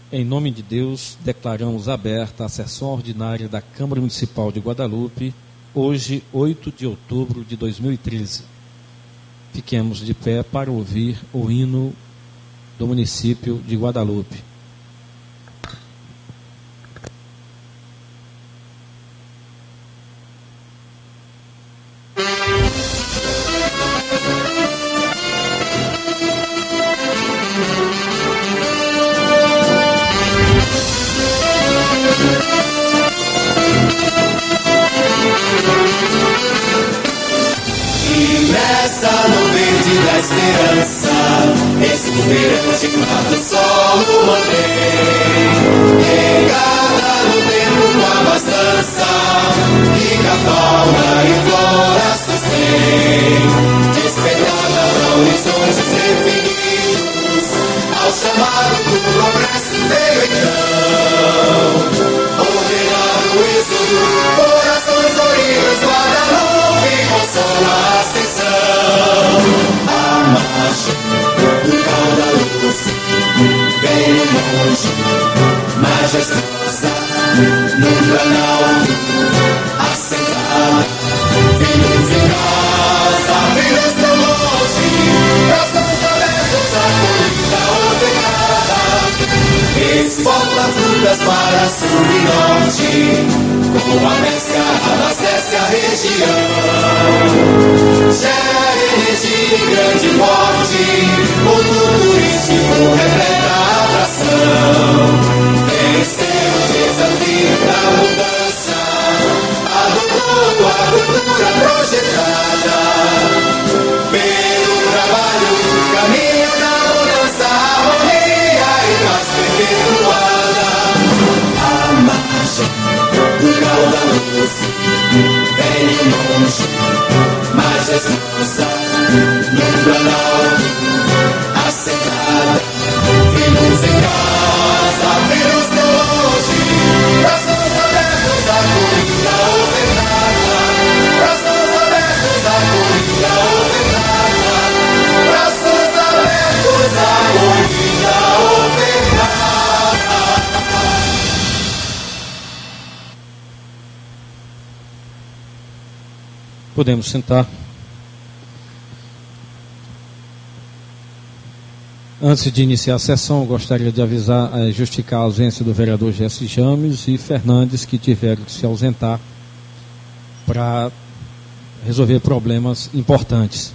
Em nome de Deus, declaramos aberta a sessão ordinária da Câmara Municipal de Guadalupe, hoje, 8 de outubro de 2013. Fiquemos de pé para ouvir o hino do município de Guadalupe. Exuberante quando o sol mantém, regada no tempo com a abastança, rica fauna e flora sustém, despertada a horizontes definidos, ao chamado do progresso veio então, ordenar o êxodo, corações oriundos, Guadalupe consola a ascensão, a marcha do Guadalupe vem longe, majestosa, no planalto, assentada, filhos em casa, filhos tão longe, braços abertos, a colheita ordenada, exporta frutas para sul e norte, com a pesca abastece a região. Gera energia em grande porte, ponto turístico repleta atração. Venceu o desafio da mudança, adotando a cultura projetada. Pelo trabalho, caminho da bonança, harmonia e paz perpetuada. A margem do Guadalupe vem longe, majestosa, no planalto, assentada, filhos em casa, filhos tão longe, braços abertos à corrida ordenada, braços abertos à corrida ordenada, braços abertos à corrida ordenada. Podemos sentar. Antes de iniciar a sessão, eu gostaria de justificar a ausência do vereador Jesse James e Fernandes, que tiveram que se ausentar para resolver problemas importantes.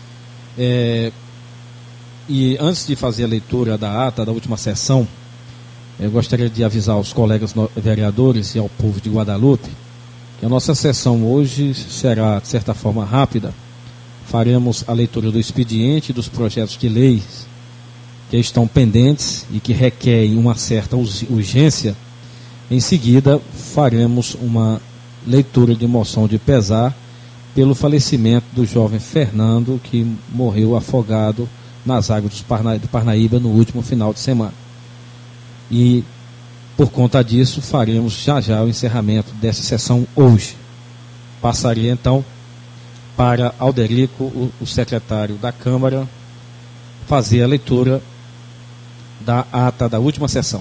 E antes de fazer a leitura da ata da última sessão, eu gostaria de avisar aos colegas vereadores e ao povo de Guadalupe que a nossa sessão hoje será, de certa forma, rápida. Faremos a leitura do expediente dos projetos de leis que estão pendentes e que requerem uma certa urgência. Em seguida, faremos uma leitura de moção de pesar pelo falecimento do jovem Fernando, que morreu afogado nas águas do Parnaíba no último final de semana. E, por conta disso, faremos já o encerramento dessa sessão hoje. Passaria, então, para Alderico, o secretário da Câmara, fazer a leitura da ata da última sessão.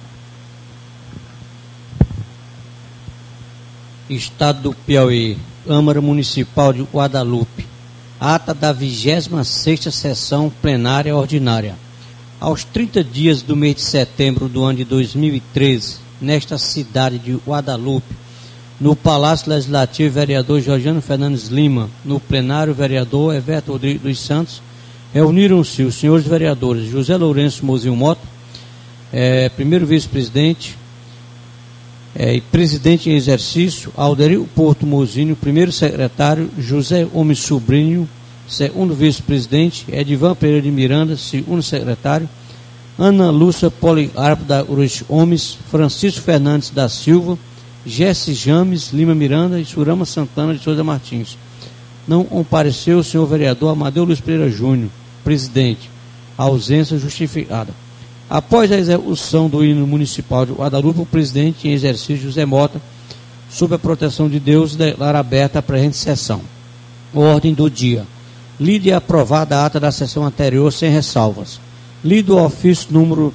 Estado do Piauí, Câmara Municipal de Guadalupe. Ata da 26ª sessão plenária ordinária. Aos 30 dias do mês de setembro do ano de 2013, nesta cidade de Guadalupe, no Palácio Legislativo, vereador Georgiano Fernandes Lima, no plenário, vereador Everton Rodrigues dos Santos, reuniram-se os senhores vereadores José Lourenço Mozinho Mota, primeiro vice-presidente e presidente em exercício, Alderico Porto Mozinho, primeiro secretário, José Gomes Sobrinho, segundo vice-presidente, Edivan Pereira de Miranda, segundo secretário, Ana Lúcia Policarpo da Urus Gomes, Francisco Fernandes da Silva, Jesse James Lima Miranda e Surama Santana de Souza Martins. Não compareceu o senhor vereador Amadeu Luiz Pereira Júnior, presidente. Ausência justificada. Após a execução do hino municipal de Guadalupe, o presidente em exercício, José Mota, sob a proteção de Deus, declara aberta a presente sessão. Ordem do dia. Lida e aprovada a ata da sessão anterior sem ressalvas. Lido o ofício número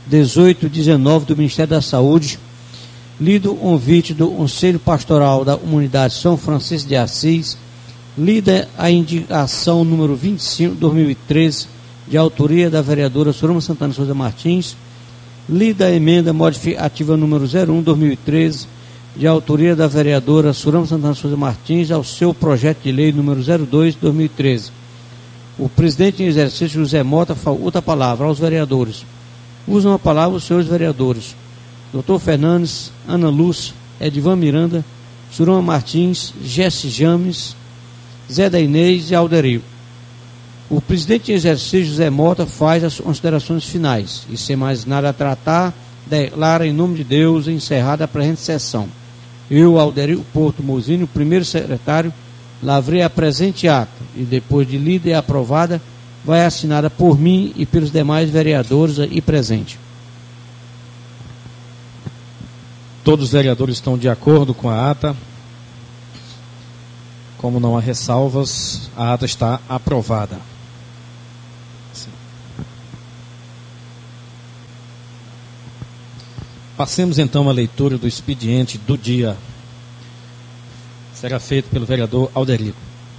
1819 do Ministério da Saúde, lido o convite do Conselho Pastoral da Comunidade São Francisco de Assis, lida a indicação número 25, 2013, de autoria da vereadora Surama Santana Souza Martins, lida a emenda modificativa número 01, 2013, de autoria da vereadora Surama Santana Souza Martins, ao seu projeto de lei número 02, 2013. O presidente em exercício, José Mota, faculta a palavra aos vereadores. Usam a palavra os senhores vereadores: Dr. Fernandes, Ana Lúcia, Edivan Miranda, Surama Martins, Jesse James, Zé da Inês e Alderio. O presidente em exercício, José Mota, faz as considerações finais e, sem mais nada a tratar, declara em nome de Deus encerrada a presente sessão. Eu, Alderio Porto Mozinho, primeiro secretário, lavrei a presente ata e, depois de lida e aprovada, vai assinada por mim e pelos demais vereadores aí presentes. Todos os vereadores estão de acordo com a ata. Como não há ressalvas, a ata está aprovada. Sim. Passemos então à leitura do expediente do dia. Será feito pelo vereador Alderico.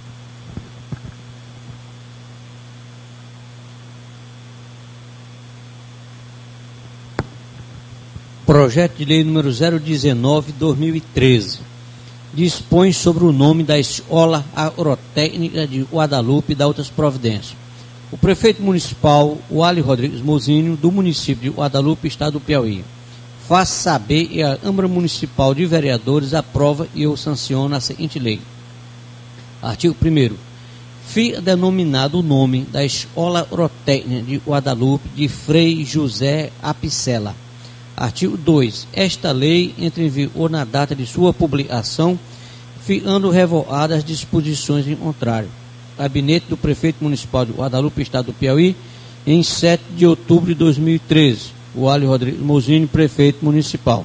Projeto de lei número 019/2013 dispõe sobre o nome da Escola Agrotécnica de Guadalupe e da outras providências. O prefeito municipal, Wally Rodrigues Mozinho, do município de Guadalupe, estado do Piauí, faz saber e a Câmara Municipal de Vereadores aprova e eu sanciono a seguinte lei. Artigo 1º. Fica denominado o nome da Escola Agrotécnica de Guadalupe de Frei José Apicella. Artigo 2. Esta lei entra em vigor na data de sua publicação, ficando revogadas as disposições em contrário. Gabinete do Prefeito Municipal de Guadalupe, Estado do Piauí, em 7 de outubro de 2013. Wally Rodrigues Mozinho, Prefeito Municipal.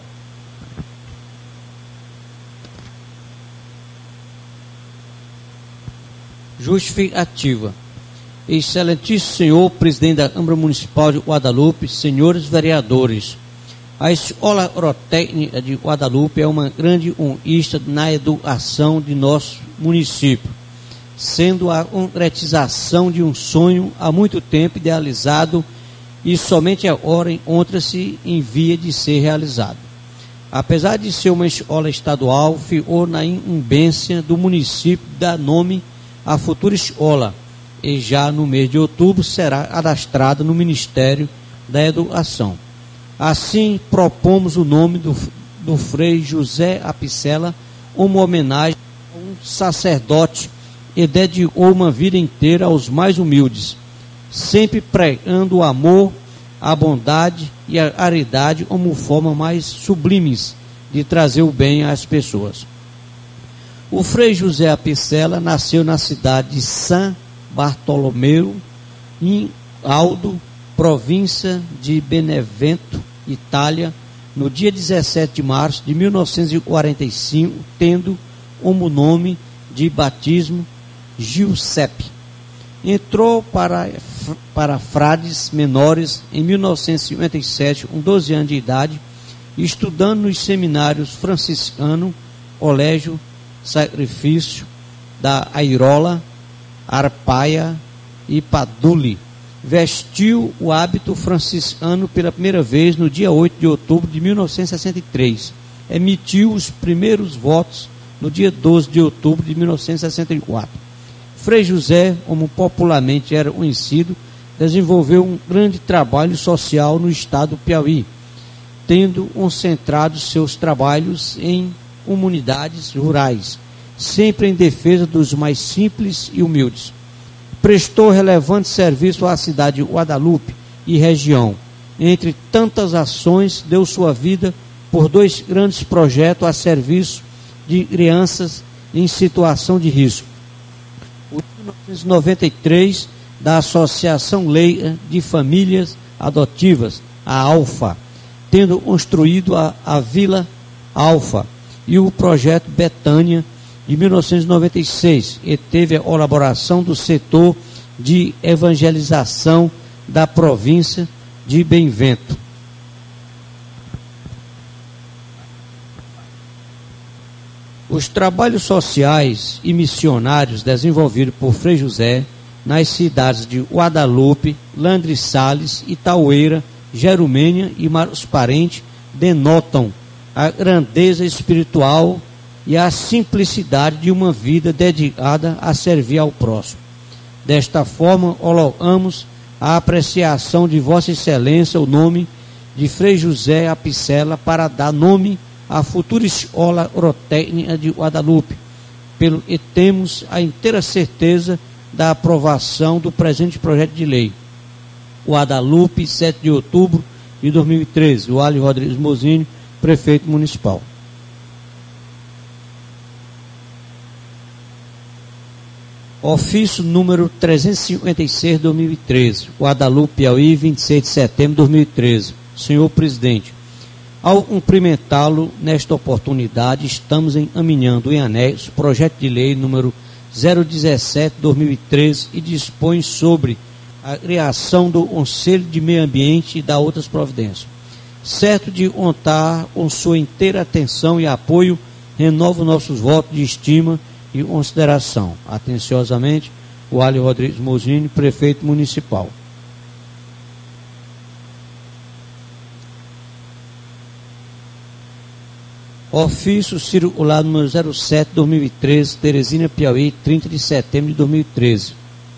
Justificativa. Excelentíssimo senhor Presidente da Câmara Municipal de Guadalupe, senhores vereadores, a Escola Agrotécnica de Guadalupe é uma grande conquista na educação de nosso município, sendo a concretização de um sonho há muito tempo idealizado e somente agora encontra-se em via de ser realizado. Apesar de ser uma escola estadual, ficou na incumbência do município dar nome à futura escola e já no mês de outubro será cadastrada no Ministério da Educação. Assim, propomos o nome do Frei José Apicella como homenagem a um sacerdote que dedicou uma vida inteira aos mais humildes, sempre pregando o amor, a bondade e a caridade como forma mais sublimes de trazer o bem às pessoas. O Frei José Apicella nasceu na cidade de San Bartolomeu, em Aldo, província de Benevento, Itália, no dia 17 de março de 1945, tendo como nome de batismo Giuseppe. Entrou para frades menores em 1957, com 12 anos de idade, estudando nos seminários franciscano, Colégio Sacrifício da Airola, Arpaia e Paduli. Vestiu o hábito franciscano pela primeira vez no dia 8 de outubro de 1963. Emitiu os primeiros votos no dia 12 de outubro de 1964. Frei José, como popularmente era conhecido, desenvolveu um grande trabalho social no estado do Piauí, tendo concentrado seus trabalhos em comunidades rurais, sempre em defesa dos mais simples e humildes. Prestou relevante serviço à cidade de Guadalupe e região. Entre tantas ações, deu sua vida por 2 grandes projetos a serviço de crianças em situação de risco. O 1993, da Associação Leiga de Famílias Adotivas, a ALFA, tendo construído a Vila Alfa, e o projeto Betânia, de 1996, e teve a colaboração do setor de evangelização da província de Benevento. Os trabalhos sociais e missionários desenvolvidos por Frei José nas cidades de Guadalupe, Landre Sales, Itaueira, Jerumênia e Maros Parente denotam a grandeza espiritual e a simplicidade de uma vida dedicada a servir ao próximo. Desta forma, hologamos a apreciação de Vossa Excelência o nome de Frei José Apicella para dar nome à futura escola orotécnica de Guadalupe, pelo que temos a inteira certeza da aprovação do presente projeto de lei. Guadalupe, 7 de outubro de 2013. O Alho Rodrigues Mozini, prefeito municipal. Ofício número 356, 2013. Guadalupe, Piauí, 26 de setembro de 2013. Senhor presidente, ao cumprimentá-lo nesta oportunidade, estamos encaminhando em anexo projeto de lei número 017/2013 e dispõe sobre a criação do Conselho de Meio Ambiente e da outras providências. Certo de contar com sua inteira atenção e apoio, renovo nossos votos de estima e consideração. Atenciosamente, o Alho Rodrigues Mozini, prefeito municipal. Ofício circular número 07/2013, Teresina, Piauí, 30 de setembro de 2013.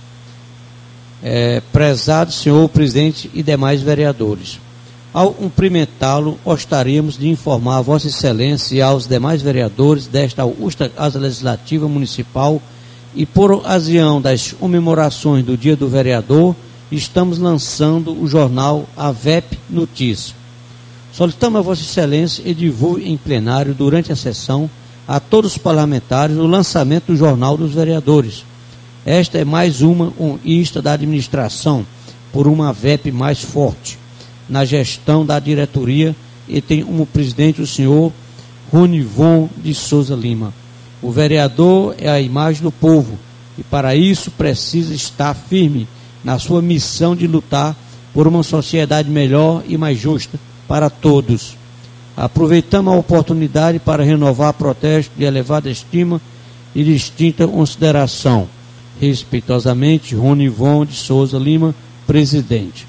Prezado senhor presidente e demais vereadores, ao cumprimentá-lo, gostaríamos de informar a Vossa Excelência e aos demais vereadores desta augusta Casa Legislativa Municipal e por ocasião das comemorações do Dia do Vereador, estamos lançando o jornal AVEP Notícia. Solicitamos a Vossa Excelência e divulgue em plenário durante a sessão a todos os parlamentares o lançamento do Jornal dos Vereadores. Esta é mais uma conquista da administração por uma AVEP mais forte na gestão da diretoria e tem como presidente o senhor Ronivon de Souza Lima. O vereador é a imagem do povo e para isso precisa estar firme na sua missão de lutar por uma sociedade melhor e mais justa para todos. Aproveitamos a oportunidade para renovar protesto de elevada estima e distinta consideração. Respeitosamente, Ronivon de Souza Lima, presidente.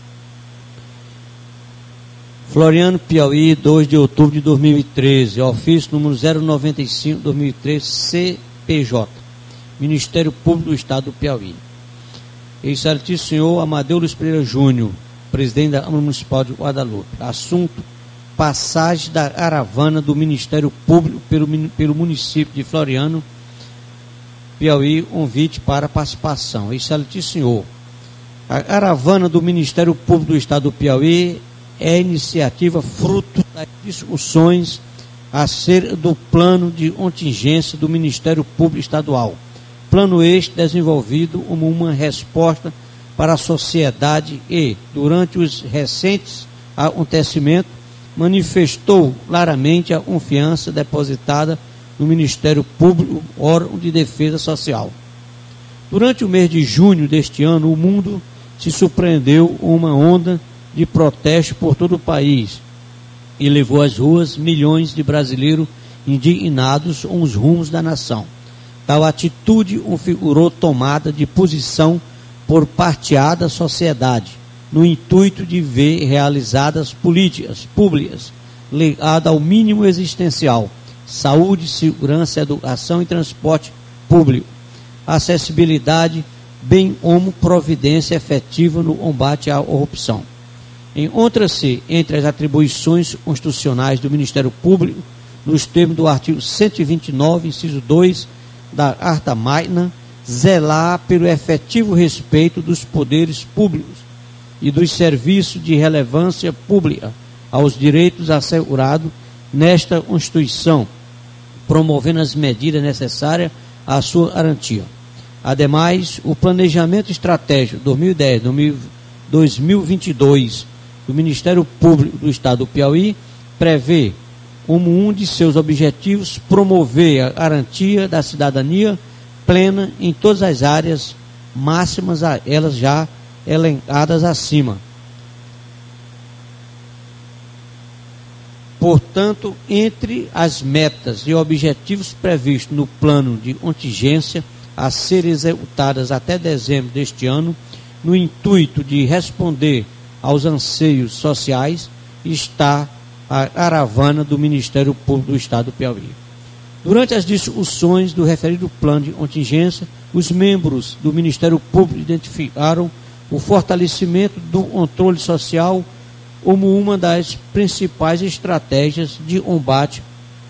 Floriano, Piauí, 2 de outubro de 2013. Ofício número 095/2013, CPJ. Ministério Público do Estado do Piauí. Excelentíssimo senhor Amadeu Luiz Pereira Júnior, presidente da Câmara Municipal de Guadalupe. Assunto: passagem da caravana do Ministério Público pelo município de Floriano, Piauí, convite para participação. Excelentíssimo senhor, a caravana do Ministério Público do Estado do Piauí é iniciativa fruto das discussões acerca do plano de contingência do Ministério Público Estadual. Plano este desenvolvido como uma resposta para a sociedade e, durante os recentes acontecimentos, manifestou claramente a confiança depositada no Ministério Público, órgão de defesa social. Durante o mês de junho deste ano, o mundo se surpreendeu com uma onda de protesto por todo o país e levou às ruas milhões de brasileiros indignados com os rumos da nação. Tal atitude configurou tomada de posição por parteada sociedade, no intuito de ver realizadas políticas públicas ligadas ao mínimo existencial: saúde, segurança, educação e transporte público, acessibilidade, bem como providência efetiva no combate à corrupção. Encontra-se entre as atribuições constitucionais do Ministério Público, nos termos do artigo 129, inciso 2 da Carta Magna, zelar pelo efetivo respeito dos poderes públicos e dos serviços de relevância pública aos direitos assegurados nesta Constituição, promovendo as medidas necessárias à sua garantia. Ademais, o Planejamento Estratégico 2010-2022 do Ministério Público do Estado do Piauí prevê como um de seus objetivos promover a garantia da cidadania plena em todas as áreas máximas a elas já elencadas acima. Portanto, entre as metas e objetivos previstos no plano de contingência a serem executadas até dezembro deste ano, no intuito de responder aos anseios sociais, está a caravana do Ministério Público do Estado do Piauí. Durante as discussões do referido plano de contingência, os membros do Ministério Público identificaram o fortalecimento do controle social como uma das principais estratégias de combate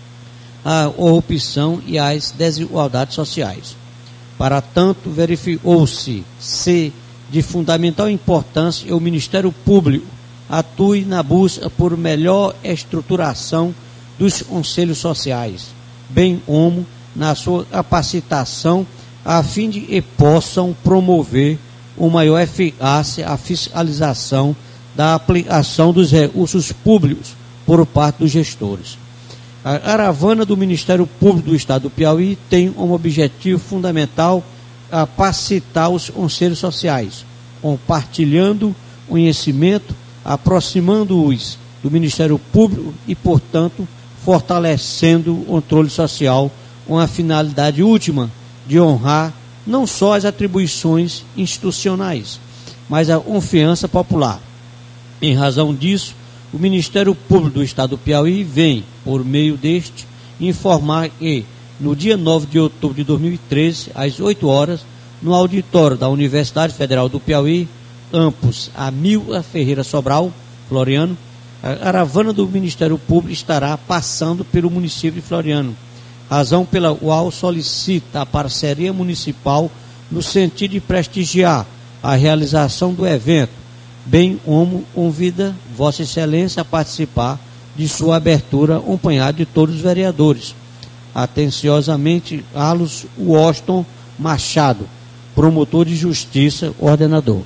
à corrupção e às desigualdades sociais. Para tanto, verificou-se ser de fundamental importância o Ministério Público atue na busca por melhor estruturação dos conselhos sociais, bem como na sua capacitação a fim de que possam promover uma maior eficácia à fiscalização da aplicação dos recursos públicos por parte dos gestores. A caravana do Ministério Público do Estado do Piauí tem como objetivo fundamental capacitar os conselhos sociais, compartilhando conhecimento, aproximando-os do Ministério Público e, portanto, fortalecendo o controle social com a finalidade última de honrar não só as atribuições institucionais, mas a confiança popular. Em razão disso, o Ministério Público do Estado do Piauí vem, por meio deste, informar que, no dia 9 de outubro de 2013, às 8 horas, no auditório da Universidade Federal do Piauí, campus Amilcar Ferreira Sobral, Floriano, a caravana do Ministério Público estará passando pelo município de Floriano, razão pela qual solicita a parceria municipal no sentido de prestigiar a realização do evento, bem como convida Vossa Excelência a participar de sua abertura, acompanhado de todos os vereadores. Atenciosamente, Carlos Washington Machado, promotor de Justiça, ordenador.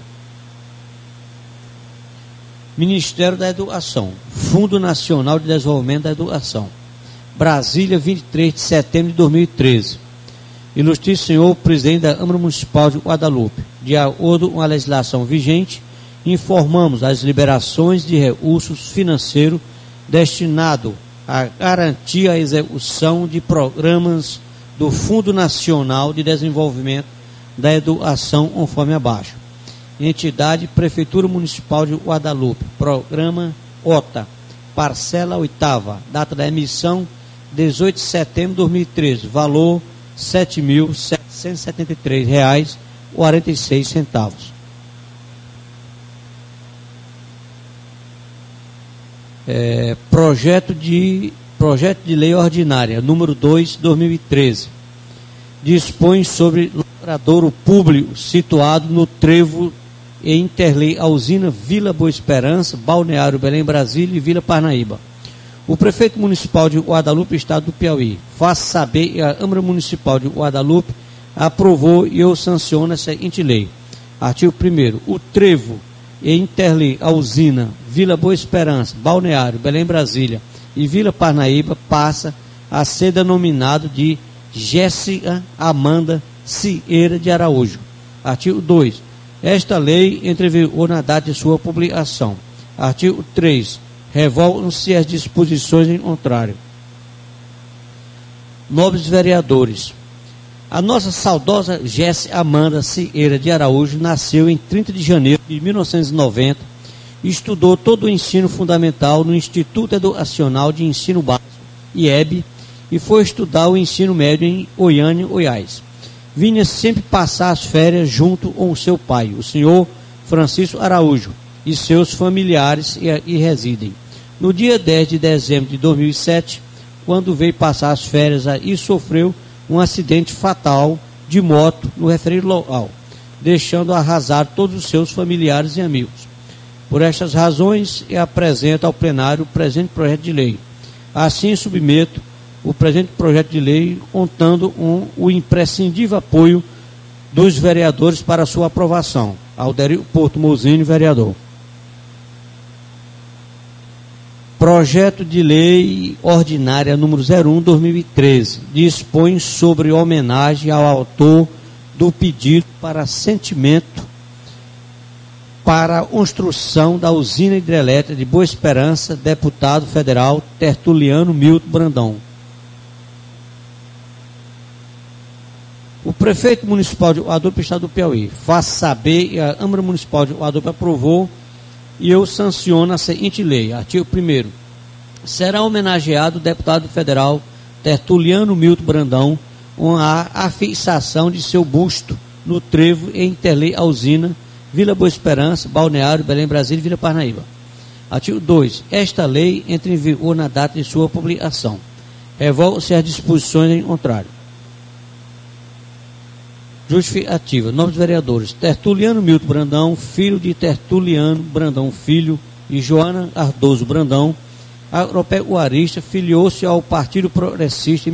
Ministério da Educação, Fundo Nacional de Desenvolvimento da Educação, Brasília, 23 de setembro de 2013. Ilustríssimo senhor presidente da Câmara Municipal de Guadalupe, de acordo com a legislação vigente, informamos as liberações de recursos financeiros destinados a garantir a execução de programas do Fundo Nacional de Desenvolvimento da Educação, conforme abaixo. Entidade Prefeitura Municipal de Guadalupe, Programa OTA, parcela 8ª, data da emissão 18 de setembro de 2013, valor R$ 7.773,46. Projeto de Lei Ordinária, número 2, 2013, dispõe sobre logradouro público situado no trevo e interlei a usina Vila Boa Esperança, Balneário Belém Brasília e Vila Parnaíba. O prefeito municipal de Guadalupe, Estado do Piauí, faz saber que a Câmara Municipal de Guadalupe aprovou e eu sanciono essa seguinte lei. Artigo 1º. O trevo e interlei a usina Vila Boa Esperança, Balneário Belém Brasília e Vila Parnaíba passa a ser denominado de Jéssica Amanda Cieira de Araújo. Artigo 2. Esta lei entra em vigor na data de sua publicação. Artigo 3. Revogam-se as disposições em contrário. Nobres vereadores, a nossa saudosa Jéssica Amanda Cieira de Araújo nasceu em 30 de janeiro de 1990 e estudou todo o ensino fundamental no Instituto Educacional de Ensino Básico, IEB, e foi estudar o ensino médio em Goiânia, Goiás. Vinha sempre passar as férias junto com o seu pai, o senhor Francisco Araújo, e seus familiares e residem. No dia 10 de dezembro de 2007, quando veio passar as férias e sofreu um acidente fatal de moto no referido local, deixando arrasar todos os seus familiares e amigos. Por estas razões, eu apresento ao plenário o presente projeto de lei. Assim, submeto o presente projeto de lei, contando com o imprescindível apoio dos vereadores para sua aprovação. Alderio Porto Mozinho, vereador. Projeto de Lei Ordinária número 01/2013 dispõe sobre homenagem ao autor do pedido para assentimento para a construção da usina hidrelétrica de Boa Esperança, deputado federal Tertuliano Milton Brandão. O prefeito municipal de Uadupe, estado do Piauí, faz saber e a Câmara Municipal de Uadupe aprovou e eu sanciono a seguinte lei. Artigo 1º. Será homenageado o deputado federal Tertuliano Milton Brandão com a afixação de seu busto no trevo em Interlei à usina, Vila Boa Esperança, Balneário, Belém, Brasília e Vila Parnaíba. Artigo 2. Esta lei entra em vigor na data de sua publicação. Revogam-se as disposições em contrário. Justificativa. Nobres vereadores. Tertuliano Milton Brandão, filho de Tertuliano Brandão Filho e Joana Cardoso Brandão, agropecuarista, filiou-se ao Partido Progressista em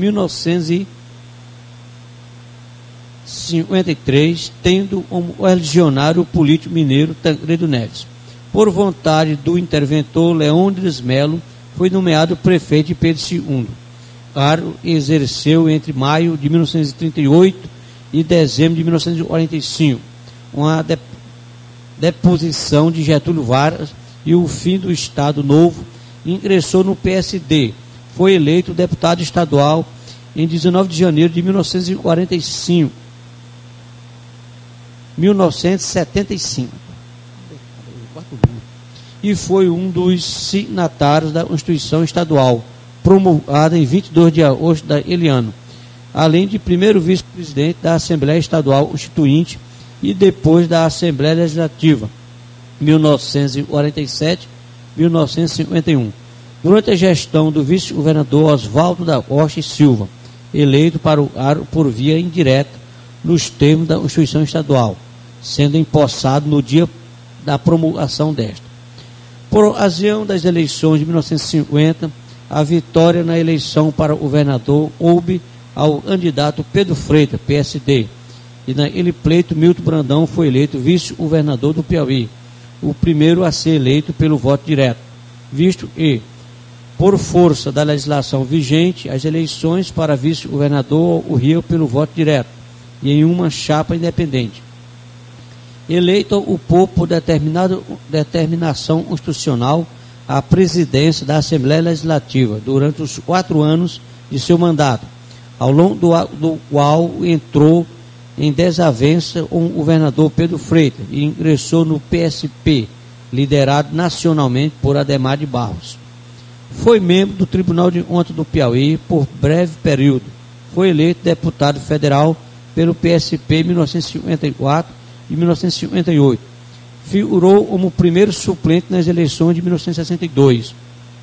1953, tendo como religionário o político mineiro Tancredo Neves. Por vontade do interventor Leônidas Melo, foi nomeado prefeito de Pedro II. Cargo exerceu entre maio de 1938 e dezembro de 1945, com a deposição de Getúlio Vargas e o fim do Estado Novo, ingressou no PSD. Foi eleito deputado estadual em 19 de janeiro de 1975. E foi um dos signatários da Constituição Estadual, promulgada em 22 de agosto daquele ano, além de primeiro vice-presidente da Assembleia Estadual Constituinte e depois da Assembleia Legislativa, 1947-1951. Durante a gestão do vice-governador Oswaldo da Costa e Silva, eleito para o cargo por via indireta nos termos da Constituição Estadual, sendo empossado no dia da promulgação desta. Por ocasião das eleições de 1950, a vitória na eleição para governador coube ao candidato Pedro Freitas, PSD, e naquele pleito Milton Brandão foi eleito vice-governador do Piauí, o primeiro a ser eleito pelo voto direto, visto que, por força da legislação vigente, as eleições para vice-governador ocorriam pelo voto direto e em uma chapa independente. Eleito o povo por determinação constitucional à presidência da Assembleia Legislativa durante os 4 anos de seu mandato, ao longo do qual entrou em desavença com o governador Pedro Freitas e ingressou no PSP, liderado nacionalmente por Adhemar de Barros. Foi membro do Tribunal de Contas do Piauí por breve período. Foi eleito deputado federal pelo PSP em 1954 e 1958. Figurou como primeiro suplente nas eleições de 1962.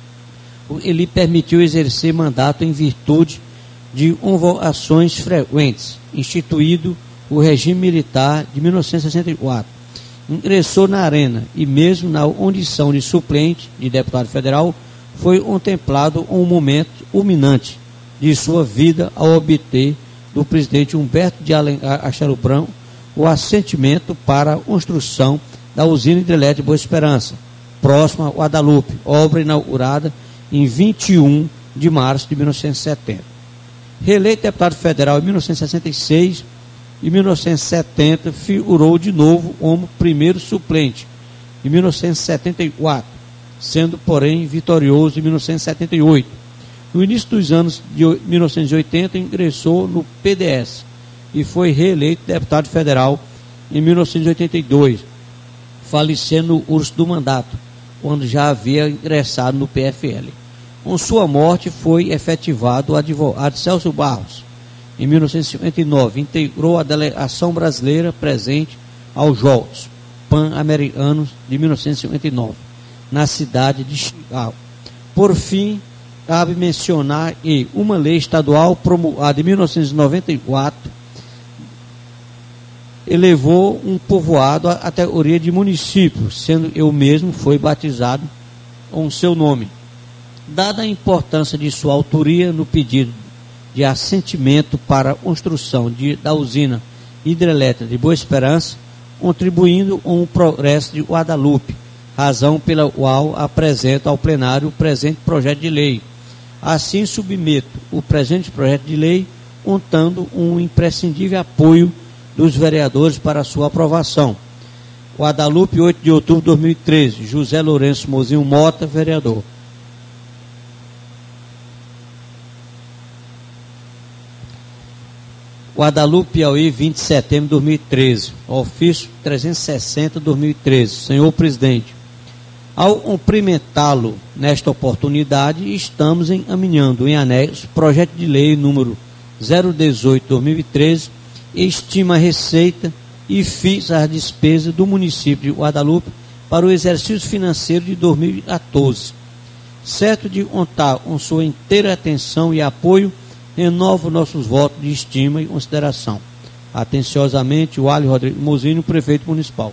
Ele permitiu exercer mandato em virtude de convocações frequentes, instituído o regime militar de 1964. Ingressou na arena e mesmo na condição de suplente de deputado federal, foi contemplado um momento culminante de sua vida ao obter do presidente Humberto de Alencar Castelo Branco o assentimento para a construção da usina hidrelétrica Boa Esperança, próxima a Guadalupe, obra inaugurada em 21 de março de 1970. Reeleito deputado federal em 1966 e 1970, figurou de novo como primeiro suplente em 1974, sendo, porém, vitorioso em 1978. No início dos anos de 1980, ingressou no PDS e foi reeleito deputado federal em 1982, falecendo no curso do mandato, quando já havia ingressado no PFL. Com sua morte, foi efetivado o advogado Celso Barros. Em 1959, integrou a delegação brasileira presente aos Jogos Pan-Americanos de 1959, na cidade de Chicago. Por fim, cabe mencionar que uma lei estadual promulgada em 1994 elevou um povoado à categoria de município, sendo eu mesmo foi batizado com seu nome. Dada a importância de sua autoria no pedido de assentimento para a construção da usina hidrelétrica de Boa Esperança, contribuindo com o progresso de Guadalupe, razão pela qual apresento ao plenário o presente projeto de lei. Assim submeto o presente projeto de lei, contando um imprescindível apoio dos vereadores para sua aprovação. Guadalupe, 8 de outubro de 2013. José Lourenço Mozinho Mota, vereador. Guadalupe, Piauí, 20 de setembro de 2013. Ofício 360 de 2013. Senhor presidente, ao cumprimentá-lo nesta oportunidade, estamos encaminhando em anexo projeto de lei número 018/2013, estima a receita e fixa a despesa do município de Guadalupe para o exercício financeiro de 2014. Certo de contar com sua inteira atenção e apoio, renovo nossos votos de estima e consideração. Atenciosamente, o Alho Rodrigo Mozinho, prefeito municipal.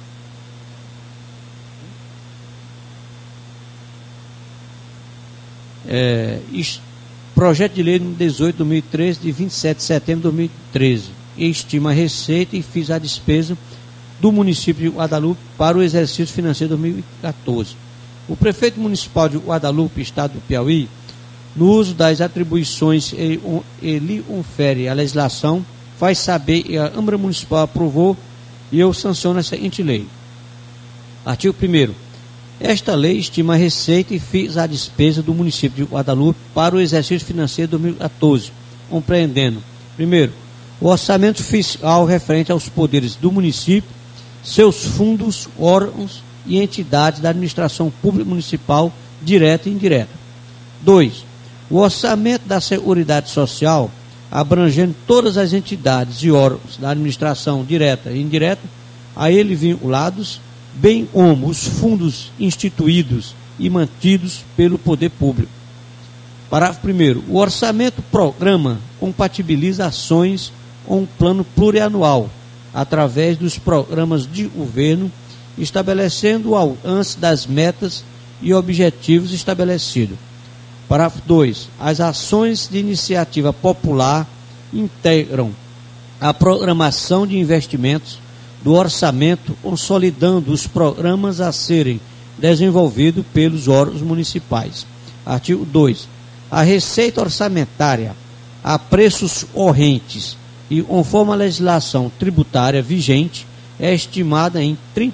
Projeto de lei número 18/2013, de 27 de setembro de 2013. Estima a receita e fixa a despesa do município de Guadalupe para o exercício financeiro de 2014. O prefeito municipal de Guadalupe, estado do Piauí, no uso das atribuições ele confere a legislação, faz saber que a Câmara Municipal aprovou e eu sanciono essa seguinte lei. Artigo 1º. Esta lei estima a receita e fixa a despesa do município de Guadalupe para o exercício financeiro de 2014, compreendendo, primeiro, o orçamento fiscal referente aos poderes do município, seus fundos, órgãos e entidades da administração pública municipal, direta e indireta. 2. O orçamento da Seguridade Social, abrangendo todas as entidades e órgãos da administração direta e indireta, a ele vinculados, bem como os fundos instituídos e mantidos pelo poder público. Parágrafo 1º. O orçamento programa compatibiliza ações com um plano plurianual, através dos programas de governo, estabelecendo o alcance das metas e objetivos estabelecidos. Parágrafo 2. As ações de iniciativa popular integram a programação de investimentos do orçamento, consolidando os programas a serem desenvolvidos pelos órgãos municipais. Artigo 2. A receita orçamentária a preços correntes e conforme a legislação tributária vigente é estimada em R$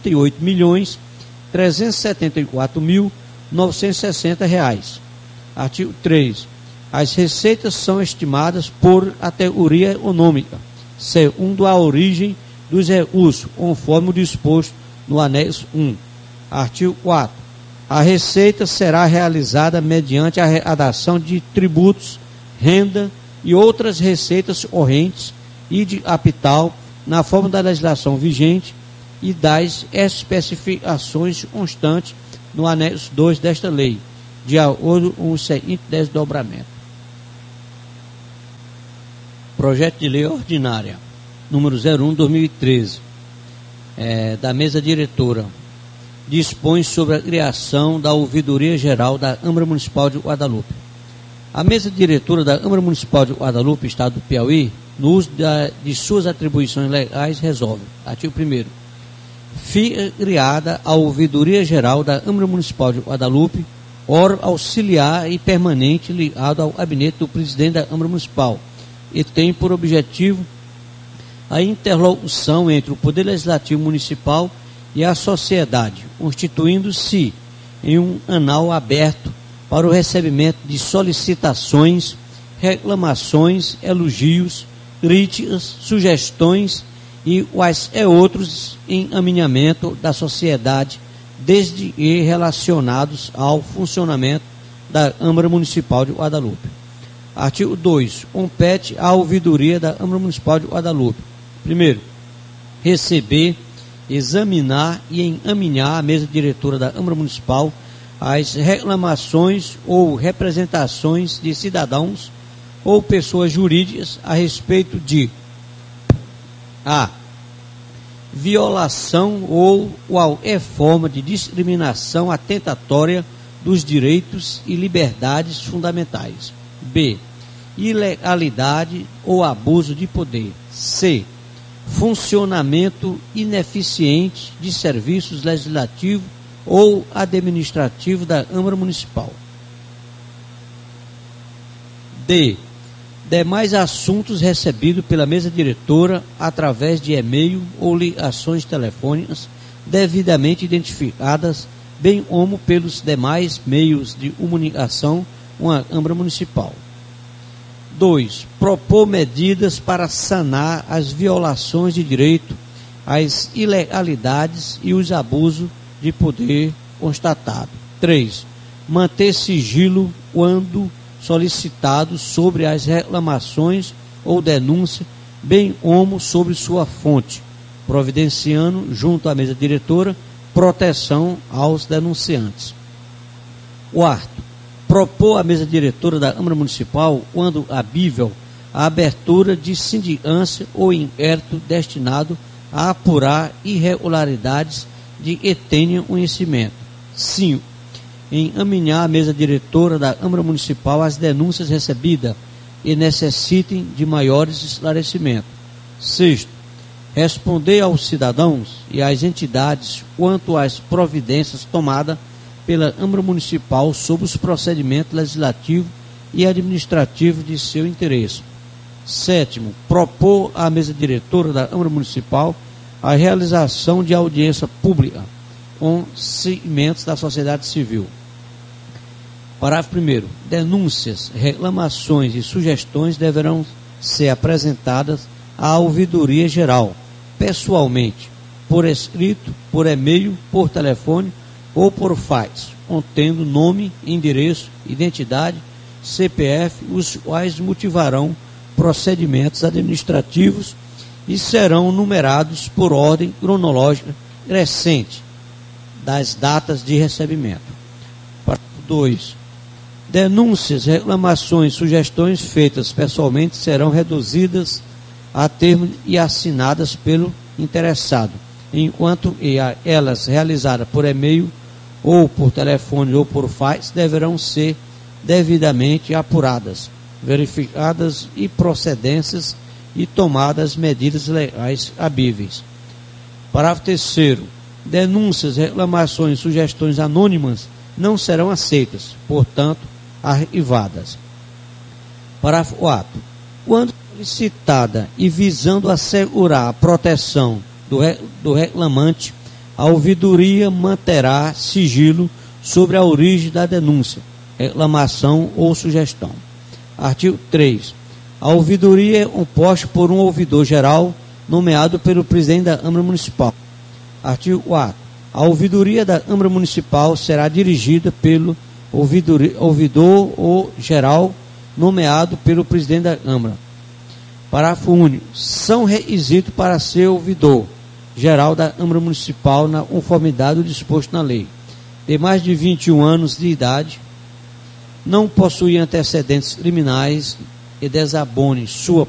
38.374.960. Artigo 3. As receitas são estimadas por categoria econômica, segundo a origem dos recursos, conforme o disposto no anexo 1. Artigo 4. A receita será realizada mediante a arrecadação de tributos, renda e outras receitas correntes e de capital, na forma da legislação vigente e das especificações constantes no anexo 2 desta lei, de acordo com o seguinte desdobramento. Projeto de lei ordinária, número 01/2013, da mesa diretora, dispõe sobre a criação da Ouvidoria Geral da Câmara Municipal de Guadalupe. A mesa diretora da Câmara Municipal de Guadalupe, estado do Piauí, no uso de suas atribuições legais, resolve. Artigo 1º. Fica criada a Ouvidoria Geral da Câmara Municipal de Guadalupe, órgão auxiliar e permanente ligado ao gabinete do presidente da Câmara Municipal, e tem por objetivo a interlocução entre o Poder Legislativo Municipal e a sociedade, constituindo-se em um canal aberto para o recebimento de solicitações, reclamações, elogios, críticas, sugestões e quaisquer outros encaminhamentos da sociedade, desde que relacionados ao funcionamento da Câmara Municipal de Guadalupe. Artigo 2. Compete à ouvidoria da Câmara Municipal de Guadalupe: primeiro, receber, examinar e encaminhar à mesa diretora da Câmara Municipal as reclamações ou representações de cidadãos ou pessoas jurídicas a respeito de a violação ou qualquer forma de discriminação atentatória dos direitos e liberdades fundamentais. B. Ilegalidade ou abuso de poder. C. Funcionamento ineficiente de serviços legislativos ou administrativos da Câmara Municipal. D. Demais assuntos recebidos pela mesa diretora através de e-mail ou ligações telefônicas, devidamente identificadas, bem como pelos demais meios de comunicação com a Câmara Municipal. 2. Propor medidas para sanar as violações de direito, as ilegalidades e os abusos de poder constatado. 3. Manter sigilo quando solicitado sobre as reclamações ou denúncias, bem como sobre sua fonte, providenciando, junto à mesa diretora, proteção aos denunciantes. 4. Propor à mesa diretora da Câmara Municipal, quando cabível, a abertura de sindicância ou inquérito destinado a apurar irregularidades de que tenham conhecimento. 5. Encaminhar à mesa diretora da Câmara Municipal as denúncias recebidas e necessitem de maiores esclarecimentos. 6. Responder aos cidadãos e às entidades quanto às providências tomadas pela Câmara Municipal sobre os procedimentos legislativos e administrativos de seu interesse. 7. Propor à mesa diretora da Câmara Municipal a realização de audiência pública com segmentos da sociedade civil. Parágrafo 1º. Denúncias, reclamações e sugestões deverão ser apresentadas à ouvidoria geral, pessoalmente, por escrito, por e-mail, por telefone ou por fax, contendo nome, endereço, identidade, CPF, os quais motivarão procedimentos administrativos e serão numerados por ordem cronológica crescente das datas de recebimento. Parágrafo 2. Denúncias, reclamações, sugestões feitas pessoalmente serão reduzidas a termo e assinadas pelo interessado, enquanto elas realizadas por e-mail ou por telefone ou por fax deverão ser devidamente apuradas, verificadas e procedências e tomadas medidas legais cabíveis. Parágrafo 3º. Denúncias, reclamações e sugestões anônimas não serão aceitas, portanto, arquivadas. Parágrafo 4. Quando solicitada e visando assegurar a proteção do reclamante, a ouvidoria manterá sigilo sobre a origem da denúncia, reclamação ou sugestão. Artigo 3. A ouvidoria é composta por um ouvidor geral nomeado pelo presidente da Câmara Municipal. Artigo 4. A ouvidoria da Câmara Municipal será dirigida pelo ouvidor ou geral nomeado pelo presidente da Câmara. Parágrafo único. São requisitos para ser ouvidor geral da Câmara Municipal na conformidade do disposto na lei. Ter mais de 21 anos de idade, não possuir antecedentes criminais e desabone sua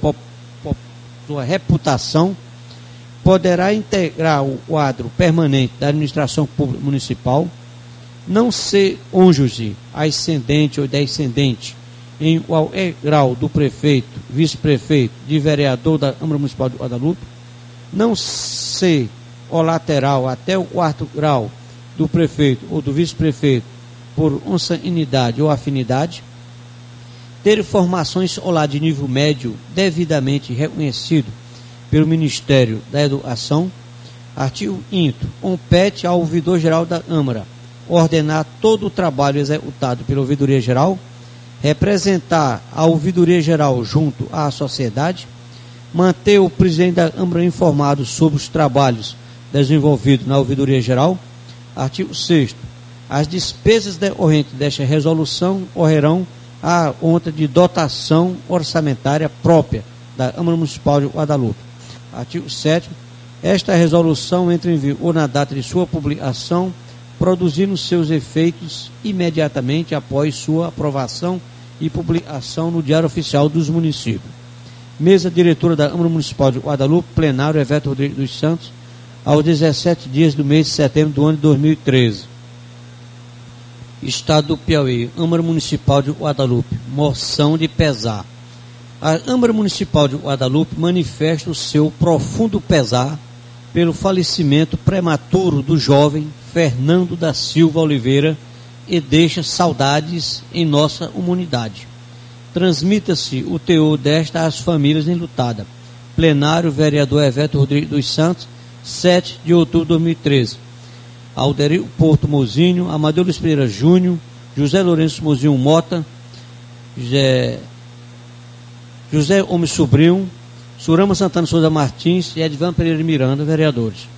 reputação, poderá integrar o quadro permanente da administração pública municipal, não ser cônjuge, ascendente ou descendente em qualquer grau do prefeito, vice-prefeito, de vereador da Câmara Municipal de Guadalupe, não ser colateral até o 4º grau do prefeito ou do vice-prefeito por consanguinidade ou afinidade, ter formações escolar de nível médio devidamente reconhecido pelo Ministério da Educação. Artigo 5º. Compete ao ouvidor geral da Câmara ordenar todo o trabalho executado pela ouvidoria geral, representar a ouvidoria geral junto à sociedade, manter o presidente da Câmara informado sobre os trabalhos desenvolvidos na ouvidoria geral. Artigo 6º. As despesas decorrentes desta resolução correrão à conta de dotação orçamentária própria da Câmara Municipal de Guadalupe. Artigo 7º. Esta resolução entra em vigor na data de sua publicação, produzindo seus efeitos imediatamente após sua aprovação e publicação no Diário Oficial dos Municípios. Mesa diretora da Câmara Municipal de Guadalupe, plenário Everto Rodrigues dos Santos, aos 17 dias do mês de setembro do ano de 2013. Estado do Piauí, Câmara Municipal de Guadalupe, moção de pesar. A Câmara Municipal de Guadalupe manifesta o seu profundo pesar pelo falecimento prematuro do jovem Fernando da Silva Oliveira e deixa saudades em nossa comunidade. Transmita-se o teor desta às famílias enlutadas. Plenário, vereador Everto Rodrigues dos Santos, 7 de outubro de 2013. Alderio Porto Mozinho, Amadeu Luiz Pereira Júnior, José Lourenço Mozinho Mota, José Homem Sobrinho, Surama Santana Souza Martins e Edvan Pereira Miranda, vereadores.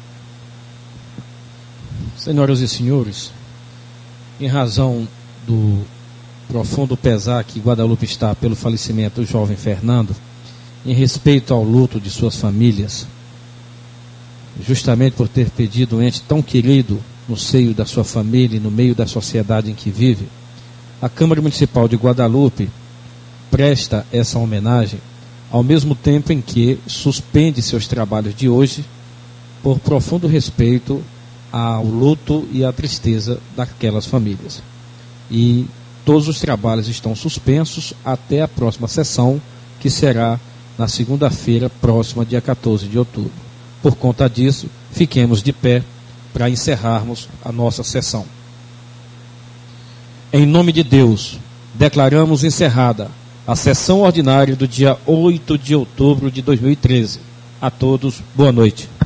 Senhoras e senhores, em razão do profundo pesar que Guadalupe está pelo falecimento do jovem Fernando, em respeito ao luto de suas famílias, justamente por ter perdido um ente tão querido no seio da sua família e no meio da sociedade em que vive, a Câmara Municipal de Guadalupe presta essa homenagem ao mesmo tempo em que suspende seus trabalhos de hoje por profundo respeito ao luto e à tristeza daquelas famílias. E todos os trabalhos estão suspensos até a próxima sessão, que será na segunda-feira próxima, dia 14 de outubro. Por conta disso, fiquemos de pé para encerrarmos a nossa sessão. Em nome de Deus, declaramos encerrada a sessão ordinária do dia 8 de outubro de 2013. A todos, boa noite.